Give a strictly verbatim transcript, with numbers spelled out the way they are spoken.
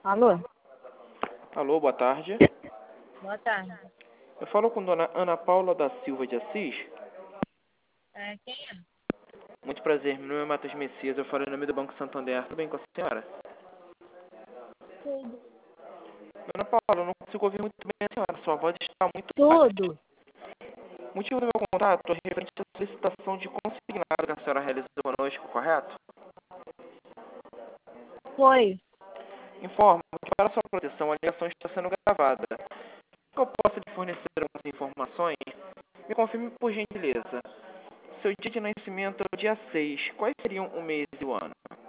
Alô? Alô, boa tarde. Boa tarde. Eu falo com dona Ana Paula da Silva de Assis. É, quem é? Muito prazer, meu nome é Matheus Messias, eu falo em nome do Banco Santander. Tudo bem com a senhora? Tudo. Dona Paula, eu não consigo ouvir muito bem a senhora, sua voz está muito baixa. Tudo. O motivo do meu contato é referente à solicitação de consignado que a senhora realizou conosco, correto? Foi. Informo que para sua proteção a ligação está sendo gravada. Que eu possa lhe fornecer algumas informações? Me confirme por gentileza. Seu dia de nascimento é o dia seis. Quais seriam o mês e o ano?